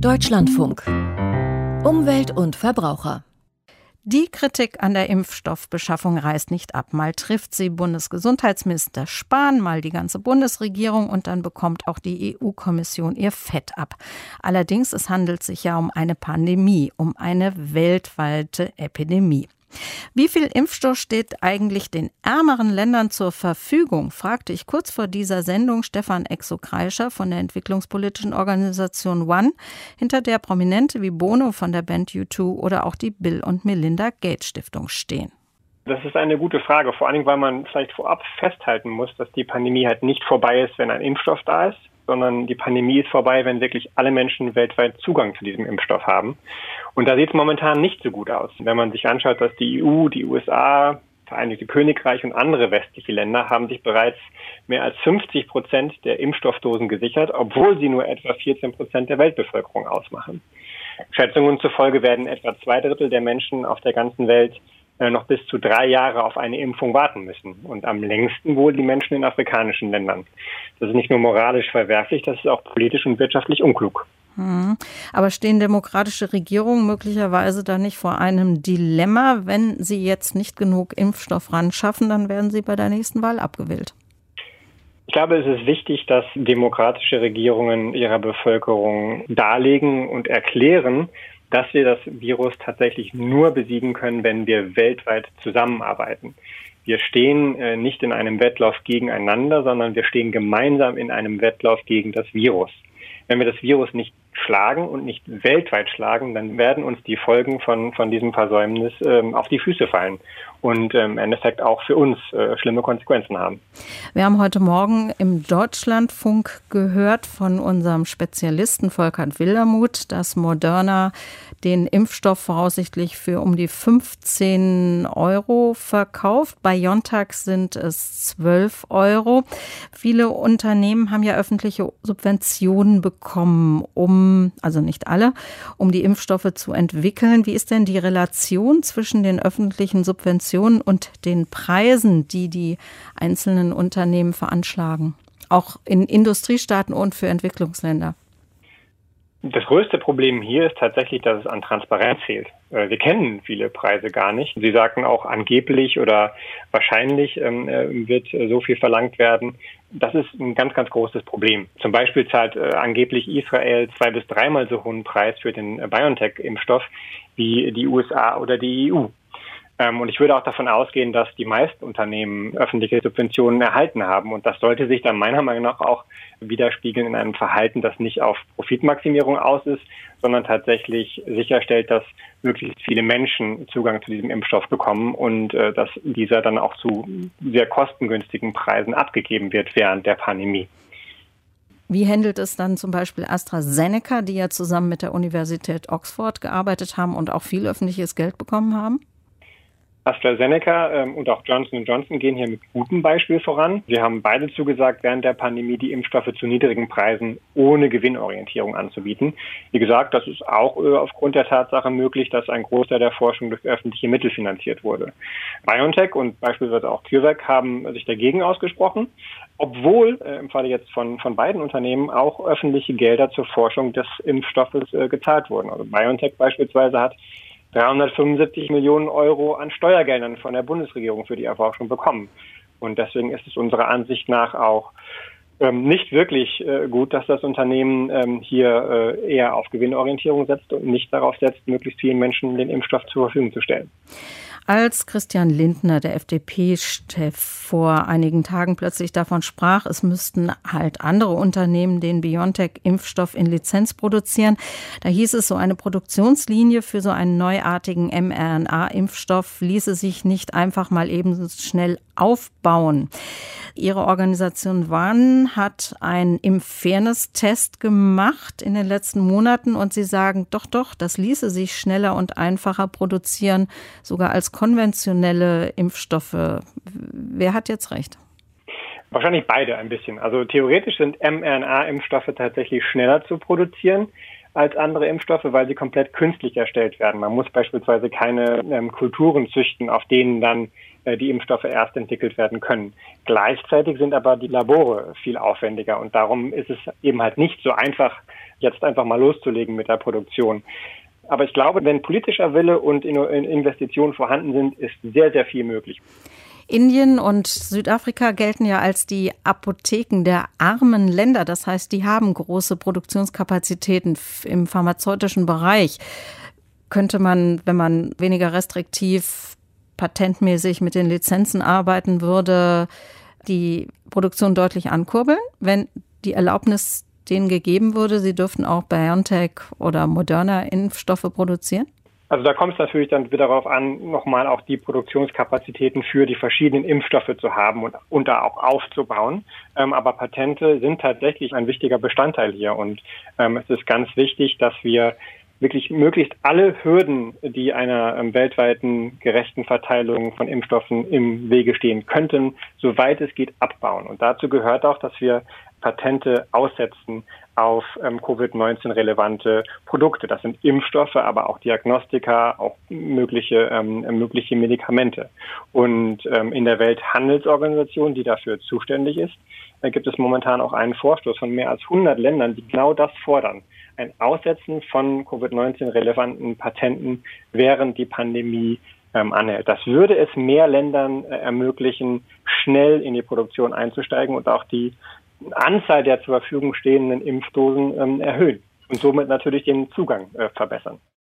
Deutschlandfunk. Umwelt und Verbraucher. Die Kritik an der Impfstoffbeschaffung reißt nicht ab. Mal trifft sie Bundesgesundheitsminister Spahn, mal die ganze Bundesregierung und dann bekommt auch die EU-Kommission ihr Fett ab. Allerdings, es handelt sich ja um eine Pandemie, um eine weltweite Epidemie. Wie viel Impfstoff steht eigentlich den ärmeren Ländern zur Verfügung, fragte ich kurz vor dieser Sendung Stefan Exo-Kreischer von der entwicklungspolitischen Organisation One, hinter der Prominente wie Bono von der Band U2 oder auch die Bill und Melinda Gates Stiftung stehen. Das ist eine gute Frage, vor allem, weil man vielleicht vorab festhalten muss, dass die Pandemie halt nicht vorbei ist, wenn ein Impfstoff da ist, sondern die Pandemie ist vorbei, wenn wirklich alle Menschen weltweit Zugang zu diesem Impfstoff haben. Und da sieht es momentan nicht so gut aus. Wenn man sich anschaut, dass die EU, die USA, Vereinigte Königreich und andere westliche Länder haben sich bereits mehr als 50% der Impfstoffdosen gesichert, obwohl sie nur etwa 14% der Weltbevölkerung ausmachen. Schätzungen zufolge werden etwa 2/3 der Menschen auf der ganzen Welt noch bis zu 3 Jahre auf eine Impfung warten müssen. Und am längsten wohl die Menschen in afrikanischen Ländern. Das ist nicht nur moralisch verwerflich, das ist auch politisch und wirtschaftlich unklug. Aber stehen demokratische Regierungen möglicherweise da nicht vor einem Dilemma? Wenn sie jetzt nicht genug Impfstoff ran schaffen, dann werden sie bei der nächsten Wahl abgewählt. Ich glaube, es ist wichtig, dass demokratische Regierungen ihrer Bevölkerung darlegen und erklären, dass wir das Virus tatsächlich nur besiegen können, wenn wir weltweit zusammenarbeiten. Wir stehen nicht in einem Wettlauf gegeneinander, sondern wir stehen gemeinsam in einem Wettlauf gegen das Virus. Wenn wir das Virus nicht schlagen und nicht weltweit schlagen, dann werden uns die Folgen von diesem Versäumnis auf die Füße fallen und im Endeffekt auch für uns schlimme Konsequenzen haben. Wir haben heute Morgen im Deutschlandfunk gehört von unserem Spezialisten Volkert Wildermuth, dass Moderna den Impfstoff voraussichtlich für um die 15 € verkauft. BioNTech sind es 12 €. Viele Unternehmen haben ja öffentliche Subventionen bekommen, also nicht alle, um die Impfstoffe zu entwickeln. Wie ist denn die Relation zwischen den öffentlichen Subventionen und den Preisen, die die einzelnen Unternehmen veranschlagen? Auch in Industriestaaten und für Entwicklungsländer. Das größte Problem hier ist tatsächlich, dass es an Transparenz fehlt. Wir kennen viele Preise gar nicht. Sie sagten auch angeblich oder wahrscheinlich wird so viel verlangt werden. Das ist ein ganz, ganz großes Problem. Zum Beispiel zahlt angeblich Israel 2- bis 3-mal so hohen Preis für den BioNTech-Impfstoff wie die USA oder die EU. Und ich würde auch davon ausgehen, dass die meisten Unternehmen öffentliche Subventionen erhalten haben. Und das sollte sich dann meiner Meinung nach auch widerspiegeln in einem Verhalten, das nicht auf Profitmaximierung aus ist, sondern tatsächlich sicherstellt, dass möglichst viele Menschen Zugang zu diesem Impfstoff bekommen und dass dieser dann auch zu sehr kostengünstigen Preisen abgegeben wird während der Pandemie. Wie handelt es dann zum Beispiel AstraZeneca, die ja zusammen mit der Universität Oxford gearbeitet haben und auch viel öffentliches Geld bekommen haben? AstraZeneca und auch Johnson & Johnson gehen hier mit gutem Beispiel voran. Sie haben beide zugesagt, während der Pandemie die Impfstoffe zu niedrigen Preisen ohne Gewinnorientierung anzubieten. Wie gesagt, das ist auch aufgrund der Tatsache möglich, dass ein Großteil der Forschung durch öffentliche Mittel finanziert wurde. BioNTech und beispielsweise auch CureVac haben sich dagegen ausgesprochen, obwohl im Falle jetzt von beiden Unternehmen auch öffentliche Gelder zur Forschung des Impfstoffes gezahlt wurden. Also BioNTech beispielsweise hat 375 Millionen € an Steuergeldern von der Bundesregierung für die Erforschung bekommen. Und deswegen ist es unserer Ansicht nach auch nicht wirklich gut, dass das Unternehmen hier eher auf Gewinnorientierung setzt und nicht darauf setzt, möglichst vielen Menschen den Impfstoff zur Verfügung zu stellen. Als Christian Lindner, der FDP-Chef, vor einigen Tagen plötzlich davon sprach, es müssten halt andere Unternehmen den BioNTech-Impfstoff in Lizenz produzieren, da hieß es, so eine Produktionslinie für so einen neuartigen mRNA-Impfstoff ließe sich nicht einfach mal eben schnell aufbauen. Ihre Organisation One hat einen Impffairness-Test gemacht in den letzten Monaten und Sie sagen, doch, das ließe sich schneller und einfacher produzieren, sogar als konventionelle Impfstoffe. Wer hat jetzt recht? Wahrscheinlich beide ein bisschen. Also theoretisch sind mRNA-Impfstoffe tatsächlich schneller zu produzieren als andere Impfstoffe, weil sie komplett künstlich erstellt werden. Man muss beispielsweise keine Kulturen züchten, auf denen dann die Impfstoffe erst entwickelt werden können. Gleichzeitig sind aber die Labore viel aufwendiger und darum ist es eben halt nicht so einfach, jetzt einfach mal loszulegen mit der Produktion. Aber ich glaube, wenn politischer Wille und Investitionen vorhanden sind, ist sehr, sehr viel möglich. Indien und Südafrika gelten ja als die Apotheken der armen Länder. Das heißt, die haben große Produktionskapazitäten im pharmazeutischen Bereich. Könnte man, wenn man weniger restriktiv patentmäßig mit den Lizenzen arbeiten würde, die Produktion deutlich ankurbeln, wenn die Erlaubnis denen gegeben würde, sie dürften auch BioNTech oder Moderna Impfstoffe produzieren? Also da kommt es natürlich dann wieder darauf an, nochmal auch die Produktionskapazitäten für die verschiedenen Impfstoffe zu haben und da auch aufzubauen. Aber Patente sind tatsächlich ein wichtiger Bestandteil hier. Und es ist ganz wichtig, dass wir wirklich möglichst alle Hürden, die einer weltweiten gerechten Verteilung von Impfstoffen im Wege stehen könnten, soweit es geht, abbauen. Und dazu gehört auch, dass wir Patente aussetzen auf Covid-19-relevante Produkte. Das sind Impfstoffe, aber auch Diagnostika, auch mögliche Medikamente. Und in der Welthandelsorganisation, die dafür zuständig ist, gibt es momentan auch einen Vorstoß von mehr als 100 Ländern, die genau das fordern. Ein Aussetzen von Covid-19-relevanten Patenten, während die Pandemie anhält. Das würde es mehr Ländern ermöglichen, schnell in die Produktion einzusteigen und auch die Anzahl der zur Verfügung stehenden Impfdosen erhöhen und somit natürlich den Zugang verbessern.